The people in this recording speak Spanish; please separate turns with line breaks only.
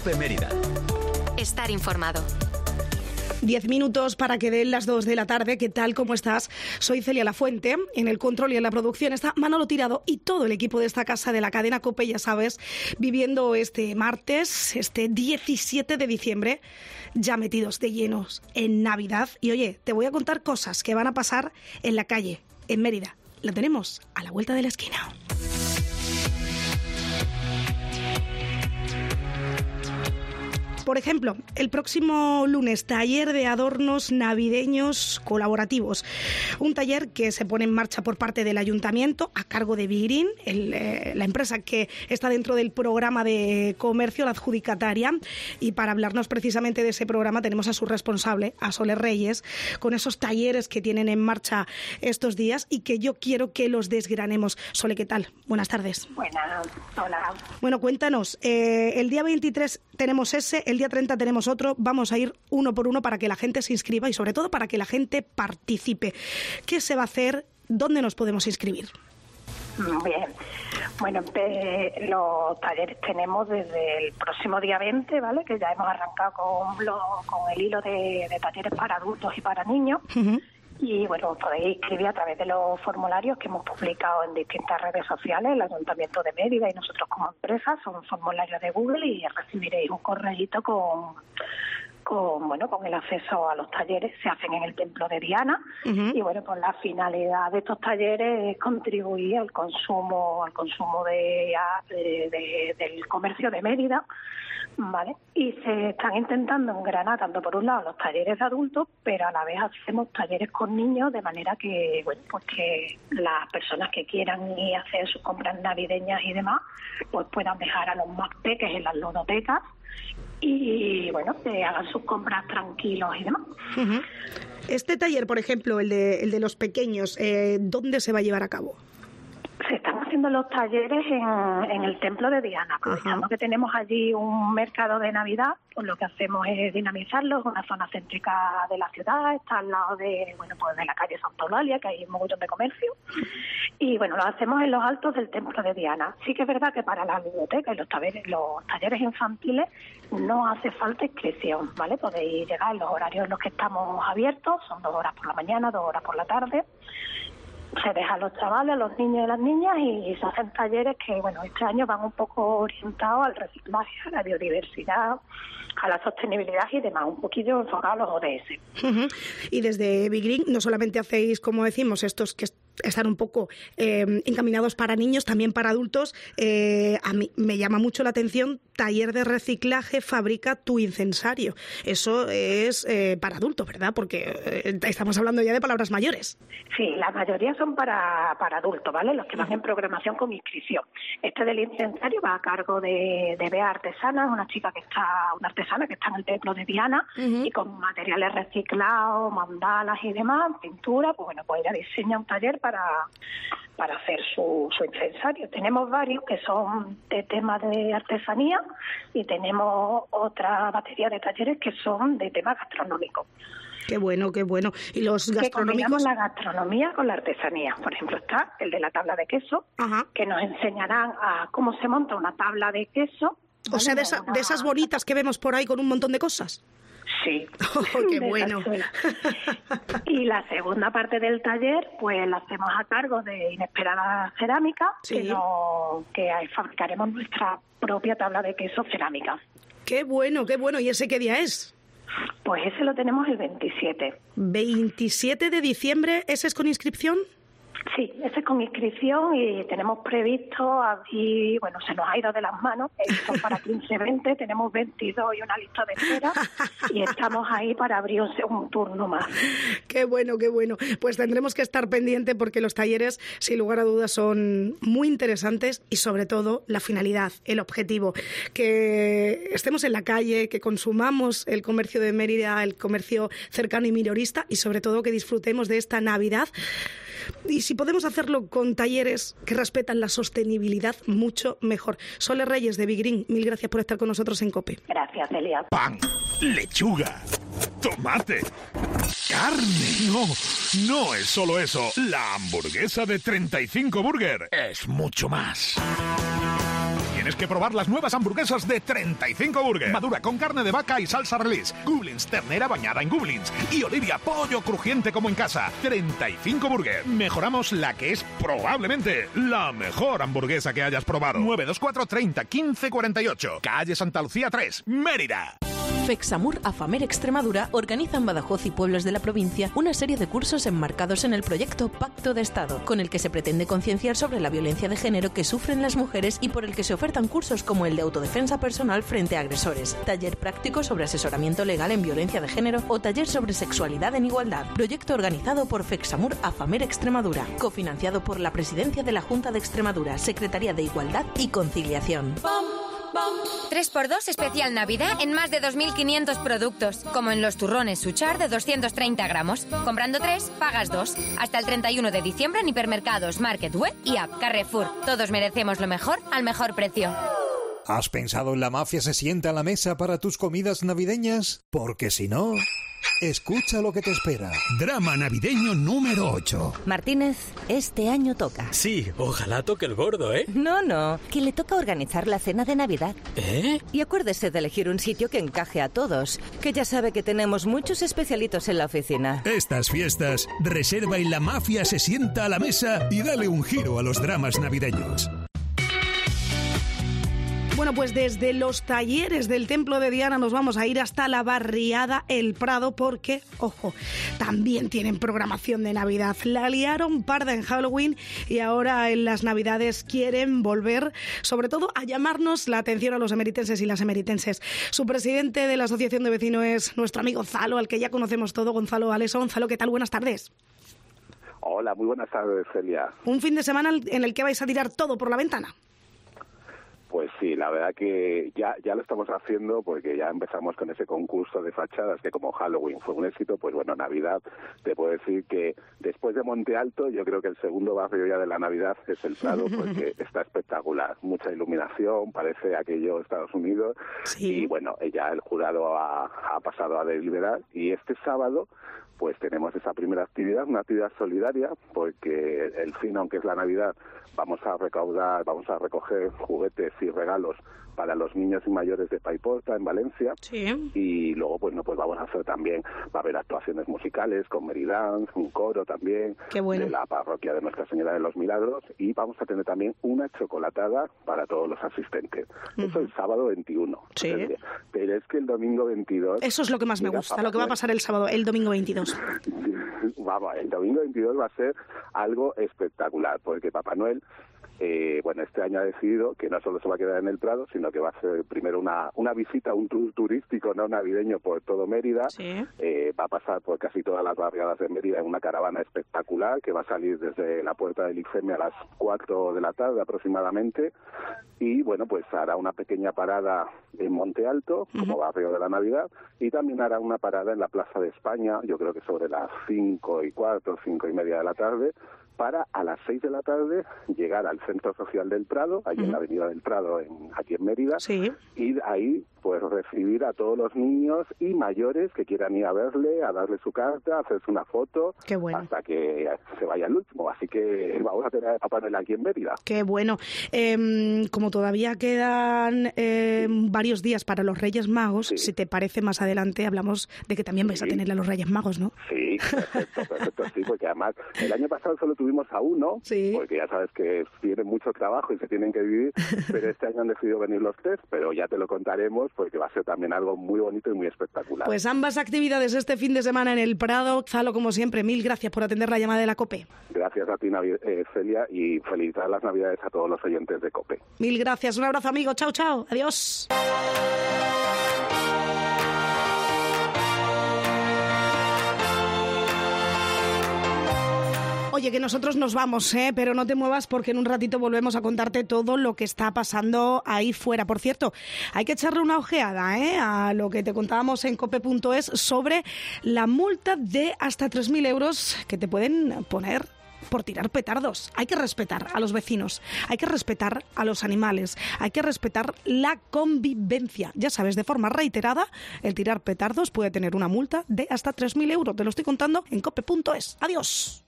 COPE Mérida.
Estar informado.
10 minutos para que den las 2 de la tarde. ¿Qué tal? ¿Cómo estás? Soy Celia Lafuente. En el control y en la producción está Manolo Tirado y todo el equipo de esta casa de la cadena COPE, ya sabes, viviendo este martes, este 17 de diciembre, ya metidos de llenos en Navidad. Y oye, te voy a contar cosas que van a pasar en la calle, en Mérida. Lo tenemos a la vuelta de la esquina. Por ejemplo, el próximo lunes, taller de adornos navideños colaborativos. Un taller que se pone en marcha por parte del Ayuntamiento a cargo de Bigrin, la empresa que está dentro del programa de comercio, la adjudicataria. Y para hablarnos precisamente de ese programa tenemos a su responsable, a Sole Reyes, con esos talleres que tienen en marcha estos días y que yo quiero que los desgranemos. Sole, ¿qué tal? Buenas tardes.
Buenas, hola.
Bueno, cuéntanos, el día 23 tenemos ese, el día 30 tenemos otro, vamos a ir uno por uno para que la gente se inscriba y sobre todo para que la gente participe. ¿Qué se va a hacer? ¿Dónde nos podemos inscribir?
Bien, bueno, los talleres tenemos desde el próximo día 20, ¿vale? Que ya hemos arrancado con el hilo de talleres para adultos y para niños. Uh-huh. Y bueno, os podéis inscribir a través de los formularios que hemos publicado en distintas redes sociales, el Ayuntamiento de Mérida y nosotros como empresa. Son formularios de Google y recibiréis un correíto con el acceso a los talleres. Se hacen en el Templo de Diana. Uh-huh. Y bueno, pues la finalidad de estos talleres es contribuir al consumo del comercio de Mérida, ¿vale? Y se están intentando engranar tanto por un lado los talleres de adultos, pero a la vez hacemos talleres con niños, de manera que, bueno, pues que las personas que quieran ir a hacer sus compras navideñas y demás, pues puedan dejar a los más pequeños en las ludotecas y, bueno, que hagan sus compras tranquilos y demás.
Uh-huh. Este taller, por ejemplo, el de los pequeños, ¿dónde se va a llevar a cabo?
Se están haciendo los talleres en el Templo de Diana. Aprovechando que tenemos allí un mercado de Navidad, pues lo que hacemos es dinamizarlo. Es una zona céntrica de la ciudad, está al lado de la calle Santa Eulalia, que hay un mogollón de comercio. Y bueno, lo hacemos en los altos del Templo de Diana. Sí que es verdad que para la biblioteca y los talleres infantiles no hace falta inscripción, ¿vale? Podéis llegar en los horarios en los que estamos abiertos, son 2 horas por la mañana, 2 horas por la tarde. Se deja a los chavales, a los niños y las niñas y se hacen talleres que, bueno, este año van un poco orientados al reciclaje, a la biodiversidad, a la sostenibilidad y demás, un poquillo enfocados a los ODS.
Uh-huh. Y desde Bigrin no solamente hacéis, como decimos, estos que están un poco encaminados para niños, también para adultos. A mí me llama mucho la atención, taller de reciclaje, fabrica tu incensario. Eso es para adultos, ¿verdad? Porque estamos hablando ya de palabras mayores.
Sí, la mayoría son para adultos, ¿vale? Los que van en programación con inscripción. Este del incensario va a cargo de Bea Artesana, una artesana que está en el Templo de Diana. Uh-huh. Y con materiales reciclados, mandalas y demás, pintura, pues bueno, pues ella diseña un taller para hacer su incensario. Tenemos varios que son de temas de artesanía y tenemos otra batería de talleres que son de tema gastronómico.
Qué bueno, qué bueno. ¿Y los gastronómicos?
Que combinamos la gastronomía con la artesanía. Por ejemplo, está el de la tabla de queso, uh-huh, que nos enseñarán a cómo se monta una tabla de queso.
O sea, de esas bonitas que vemos por ahí con un montón de cosas.
Sí.
Oh, ¡qué bueno!
Y la segunda parte del taller, pues la hacemos a cargo de Inesperada Cerámica, sí, que fabricaremos nuestra propia tabla de queso cerámica.
¡Qué bueno, qué bueno! ¿Y ese qué día es?
Pues ese lo tenemos el 27.
27 de diciembre, ¿ese es con inscripción?
Sí, ese es con inscripción y tenemos previsto abrir, bueno, se nos ha ido de las manos, son para 15-20, tenemos 22 y una lista de espera y estamos ahí para abrir un turno más.
Qué bueno, qué bueno. Pues tendremos que estar pendiente porque los talleres, sin lugar a dudas, son muy interesantes y sobre todo la finalidad, el objetivo, que estemos en la calle, que consumamos el comercio de Mérida, el comercio cercano y minorista y sobre todo que disfrutemos de esta Navidad. Y si podemos hacerlo con talleres que respetan la sostenibilidad, mucho mejor. Sole Reyes de Bigrin, mil gracias por estar con nosotros en COPE.
Gracias, Celia.
¡Pan! ¡Lechuga! tomate. ¡Carne! No es solo eso. La hamburguesa de 35 Burger es mucho más. Tienes que probar las nuevas hamburguesas de 35 Burger. Madura con carne de vaca y salsa release. Goblins, ternera bañada en Goblins. Y Olivia, pollo crujiente como en casa. 35 Burger. Mejoramos la que es probablemente la mejor hamburguesa que hayas probado. 924 30 15 48. Calle Santa Lucía 3, Mérida.
Fexamur Afamer Extremadura organiza en Badajoz y pueblos de la provincia una serie de cursos enmarcados en el proyecto Pacto de Estado, con el que se pretende concienciar sobre la violencia de género que sufren las mujeres y por el que se ofertan cursos como el de autodefensa personal frente a agresores, taller práctico sobre asesoramiento legal en violencia de género o taller sobre sexualidad en igualdad. Proyecto organizado por Fexamur Afamer Extremadura, cofinanciado por la Presidencia de la Junta de Extremadura, Secretaría de Igualdad y Conciliación.
3x2 especial Navidad en más de 2.500 productos, como en los turrones Suchar de 230 gramos. Comprando 3, pagas 2. Hasta el 31 de diciembre en hipermercados, Market, Web y App. Carrefour. Todos merecemos lo mejor al mejor precio.
¿Has pensado en La Mafia se sienta a la mesa para tus comidas navideñas? Porque si no, escucha lo que te espera.
Drama navideño número 8.
Martínez, este año toca.
Sí, ojalá toque el gordo, ¿eh?
No, que le toca organizar la cena de Navidad.
¿Eh?
Y acuérdese de elegir un sitio que encaje a todos, que ya sabe que tenemos muchos especialitos en la oficina.
Estas fiestas, reserva y La Mafia se sienta a la mesa y dale un giro a los dramas navideños.
Bueno, pues desde los talleres del Templo de Diana nos vamos a ir hasta la barriada El Prado porque, ojo, también tienen programación de Navidad. La liaron parda en Halloween y ahora en las Navidades quieren volver, sobre todo, a llamarnos la atención a los emeritenses y las emeritenses. Su presidente de la Asociación de Vecinos es nuestro amigo Gonzalo, al que ya conocemos todo, Gonzalo Aleso. Gonzalo, ¿qué tal? Buenas tardes.
Hola, muy buenas tardes, Celia.
Un fin de semana en el que vais a tirar todo por la ventana.
Pues sí, la verdad que ya lo estamos haciendo porque ya empezamos con ese concurso de fachadas que como Halloween fue un éxito, pues bueno, Navidad, te puedo decir que después de Monte Alto, yo creo que el segundo barrio ya de la Navidad es El Prado porque está espectacular, mucha iluminación, parece aquello Estados Unidos, sí. Y bueno, ya el jurado ha pasado a deliberar y este sábado pues tenemos esa primera actividad, una actividad solidaria, porque el fin, aunque es la Navidad, vamos a recoger juguetes y regalos para los niños y mayores de Paiporta, en Valencia. Sí. Y luego, pues vamos a hacer también, va a haber actuaciones musicales con Meridance, un coro también. Qué bueno. De la parroquia de Nuestra Señora de los Milagros, y vamos a tener también una chocolatada para todos los asistentes. Eso el sábado 21. Sí. Pero es que el domingo 22...
Eso es lo que más me gusta, lo que va a pasar el domingo 22.
Vamos, el domingo 22 va a ser algo espectacular, porque Papá Noel, este año ha decidido que no solo se va a quedar en El Prado, sino que va a ser primero una visita, un tour turístico no navideño por todo Mérida. Sí. Va a pasar por casi todas las barriadas de Mérida en una caravana espectacular que va a salir desde la puerta del IFEME a las 4 de la tarde aproximadamente. Y bueno, pues hará una pequeña parada en Monte Alto, como barrio de la Navidad, y también hará una parada en la Plaza de España, yo creo que sobre las 5:15, 5:30 de la tarde, para a las 6 de la tarde llegar al Centro Social del Prado, allí en la Avenida del Prado, aquí en Mérida, sí. Y ahí pues recibir a todos los niños y mayores que quieran ir a verle, a darle su carta, a hacerse una foto, hasta que se vaya el último. Así que vamos a tener a Papá Noel aquí en Mérida.
Qué bueno. Como todavía quedan varios días para los Reyes Magos, si te parece, más adelante hablamos de que también vais a tener a los Reyes Magos, ¿no?
Sí, perfecto, sí, porque además el año pasado solo tuvimos a uno, porque ya sabes que tienen mucho trabajo y se tienen que dividir, pero este año han decidido venir los 3, pero ya te lo contaremos porque va a ser también algo muy bonito y muy espectacular.
Pues ambas actividades este fin de semana en El Prado. Gonzalo, como siempre, mil gracias por atender la llamada de la COPE.
Gracias a ti, Celia, y felicitar las Navidades a todos los oyentes de COPE.
Mil gracias, un abrazo, amigo. Chao, chao. Adiós. Oye, que nosotros nos vamos, pero no te muevas porque en un ratito volvemos a contarte todo lo que está pasando ahí fuera. Por cierto, hay que echarle una ojeada a lo que te contábamos en cope.es sobre la multa de hasta 3.000 euros que te pueden poner por tirar petardos. Hay que respetar a los vecinos, hay que respetar a los animales, hay que respetar la convivencia. Ya sabes, de forma reiterada, el tirar petardos puede tener una multa de hasta 3.000 euros. Te lo estoy contando en cope.es. ¡Adiós!